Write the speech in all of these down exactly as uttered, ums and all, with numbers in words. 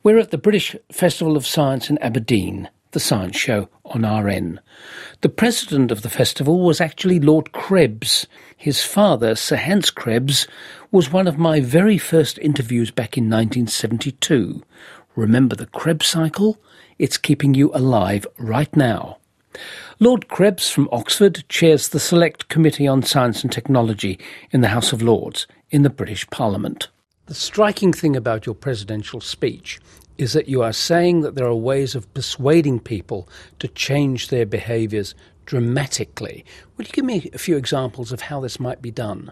We're at the British Festival of Science in Aberdeen, the Science Show on R N. The president of the festival was actually Lord Krebs. His father, Sir Hans Krebs, was one of my very first interviews back in nineteen seventy-two. Remember the Krebs cycle? It's keeping you alive right now. Lord Krebs from Oxford chairs the Select Committee on Science and Technology in the House of Lords in the British Parliament. The striking thing about your presidential speech is that you are saying that there are ways of persuading people to change their behaviours dramatically. Will you give me a few examples of how this might be done?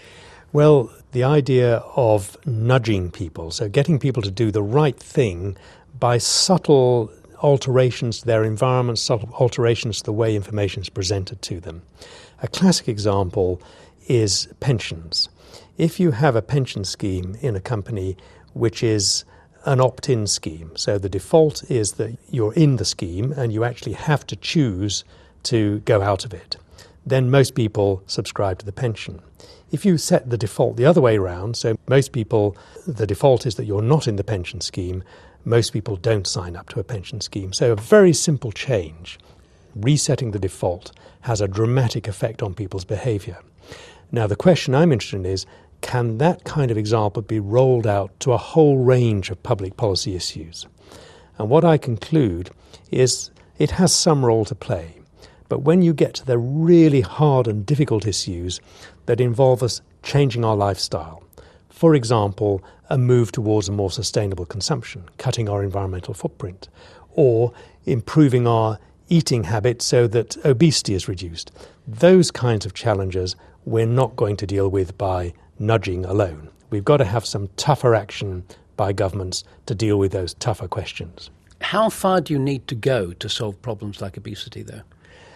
Well, the idea of nudging people, so getting people to do the right thing by subtle alterations to their environment, subtle alterations to the way information is presented to them. A classic example is pensions. If you have a pension scheme in a company which is an opt-in scheme, so the default is that you're in the scheme and you actually have to choose to go out of it, then most people subscribe to the pension. If you set the default the other way around, so most people, the default is that you're not in the pension scheme, most people don't sign up to a pension scheme. So a very simple change, resetting the default, has a dramatic effect on people's behaviour. Now, the question I'm interested in is, can that kind of example be rolled out to a whole range of public policy issues? And what I conclude is it has some role to play. But when you get to the really hard and difficult issues that involve us changing our lifestyle, for example, a move towards a more sustainable consumption, cutting our environmental footprint, or improving our eating habits so that obesity is reduced, those kinds of challenges we're not going to deal with by nudging alone. We've got to have some tougher action by governments to deal with those tougher questions. How far do you need to go to solve problems like obesity, though?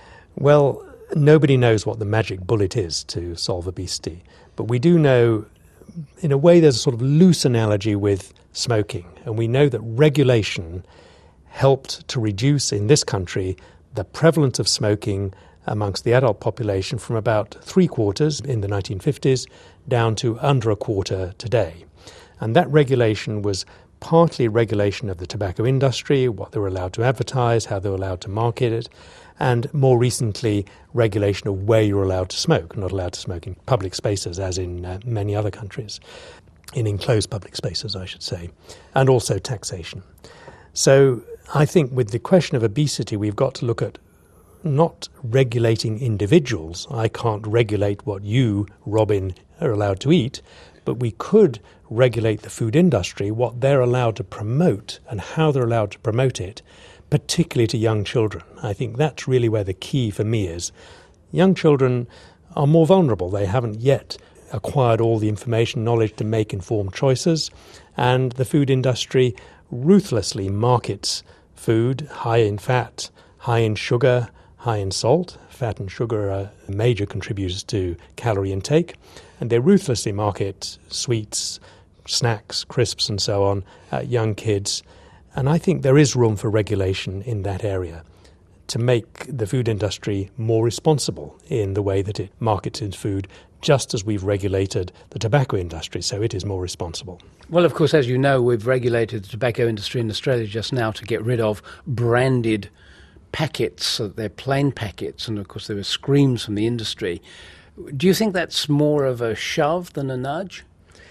Well, nobody knows what the magic bullet is to solve obesity, but we do know, in a way, there's a sort of loose analogy with smoking, and we know that regulation helped to reduce in this country the prevalence of smoking amongst the adult population from about three quarters in the nineteen fifties down to under a quarter today. And that regulation was partly regulation of the tobacco industry, what they were allowed to advertise, how they were allowed to market it, and more recently regulation of where you're allowed to smoke, not allowed to smoke in public spaces as in uh, many other countries, in enclosed public spaces I should say, and also taxation. So I think with the question of obesity we've got to look at not regulating individuals. I can't regulate what you, Robin, are allowed to eat, but we could regulate the food industry, what they're allowed to promote and how they're allowed to promote it, particularly to young children. I think that's really where the key for me is. Young children are more vulnerable. They haven't yet acquired all the information, knowledge to make informed choices, and the food industry ruthlessly markets food high in fat, high in sugar, high in salt. Fat and sugar are major contributors to calorie intake, and they ruthlessly market sweets, snacks, crisps and so on at young kids. And I think there is room for regulation in that area to make the food industry more responsible in the way that it markets its food, just as we've regulated the tobacco industry, so it is more responsible. Well, of course, as you know, we've regulated the tobacco industry in Australia just now to get rid of branded packets, so they're plain packets, and of course there were screams from the industry. Do you think that's more of a shove than a nudge?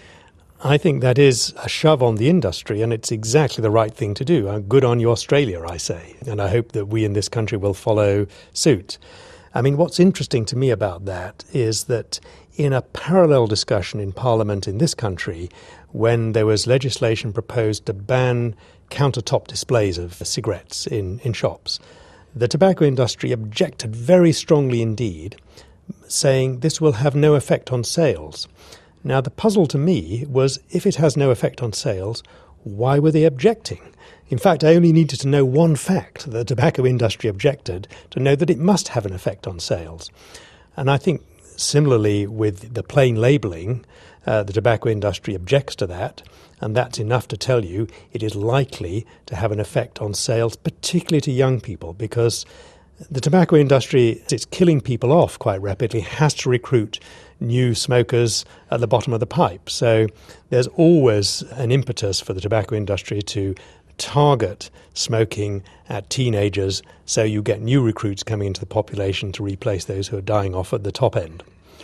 I think that is a shove on the industry, and it's exactly the right thing to do. Uh, good on you, Australia, I say, and I hope that we in this country will follow suit. I mean, what's interesting to me about that is that in a parallel discussion in Parliament in this country, when there was legislation proposed to ban countertop displays of cigarettes in, in shops, the tobacco industry objected very strongly indeed, saying this will have no effect on sales. Now, the puzzle to me was, if it has no effect on sales, why were they objecting? In fact, I only needed to know one fact that the tobacco industry objected to know that it must have an effect on sales. And I think similarly with the plain labelling, uh, the tobacco industry objects to that, and that's enough to tell you it is likely to have an effect on sales, particularly to young people, because the tobacco industry, it's killing people off quite rapidly, has to recruit new smokers at the bottom of the pipe. So there's always an impetus for the tobacco industry to target smoking at teenagers so you get new recruits coming into the population to replace those who are dying off at the top end.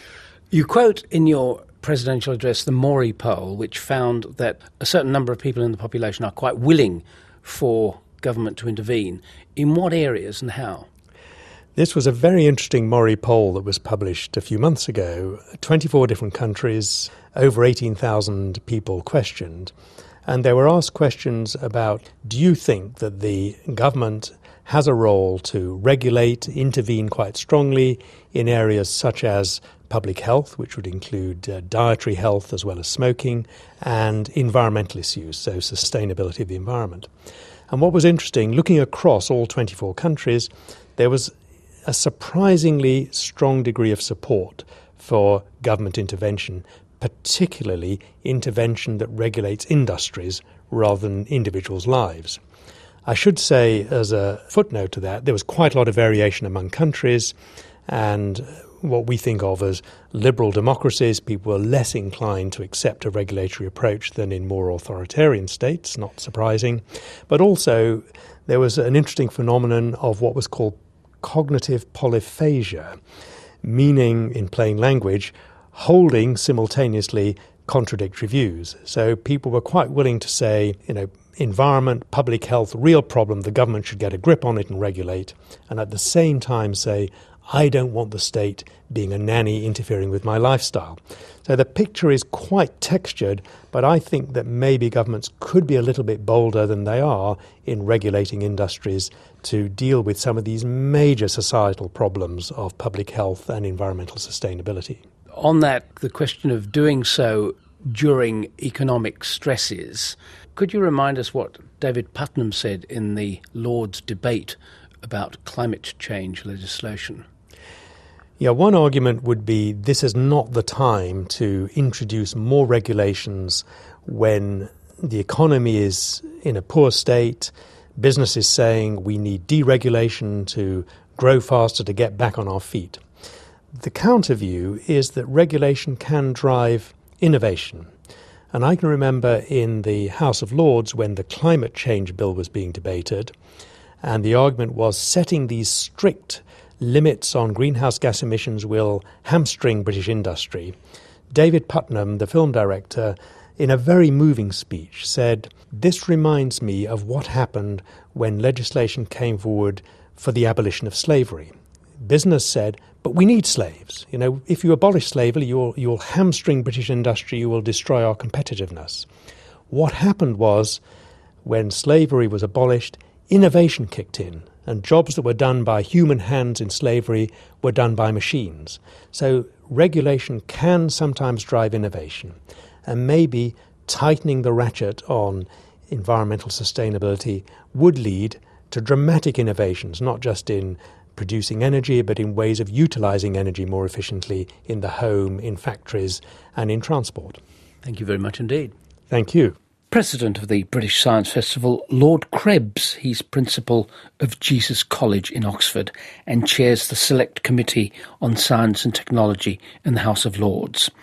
You quote in your presidential address the Maury poll, which found that a certain number of people in the population are quite willing for government to intervene. In what areas and how? This was a very interesting Maury poll that was published a few months ago. twenty-four different countries, over eighteen thousand people questioned. And they were asked questions about, do you think that the government has a role to regulate, intervene quite strongly in areas such as public health, which would include uh, dietary health as well as smoking, and environmental issues, so sustainability of the environment. And what was interesting, looking across all twenty-four countries, there was a surprisingly strong degree of support for government intervention, particularly intervention that regulates industries rather than individuals' lives. I should say, as a footnote to that, there was quite a lot of variation among countries, and what we think of as liberal democracies, people were less inclined to accept a regulatory approach than in more authoritarian states, not surprising. But also, there was an interesting phenomenon of what was called cognitive polyphagia, meaning, in plain language, holding simultaneously contradictory views. So people were quite willing to say, you know, environment, public health, real problem, the government should get a grip on it and regulate, and at the same time say, I don't want the state being a nanny interfering with my lifestyle. So the picture is quite textured, but I think that maybe governments could be a little bit bolder than they are in regulating industries to deal with some of these major societal problems of public health and environmental sustainability. On that, the question of doing so during economic stresses, could you remind us what David Putnam said in the Lords debate about climate change legislation? Yeah, one argument would be this is not the time to introduce more regulations when the economy is in a poor state, business is saying we need deregulation to grow faster to get back on our feet. The counter view is that regulation can drive innovation. And I can remember in the House of Lords when the climate change bill was being debated, and the argument was setting these strict limits on greenhouse gas emissions will hamstring British industry. David Putnam, the film director, in a very moving speech said, "This reminds me of what happened when legislation came forward for the abolition of slavery. Business said, but we need slaves. You know, if you abolish slavery, you'll, you'll hamstring British industry, you will destroy our competitiveness." What happened was, when slavery was abolished, innovation kicked in, and jobs that were done by human hands in slavery were done by machines. So regulation can sometimes drive innovation, and maybe tightening the ratchet on environmental sustainability would lead to dramatic innovations, not just in producing energy, but in ways of utilising energy more efficiently in the home, in factories, and in transport. Thank you very much indeed. Thank you. President of the British Science Festival, Lord Krebs. He's principal of Jesus College in Oxford and chairs the Select Committee on Science and Technology in the House of Lords.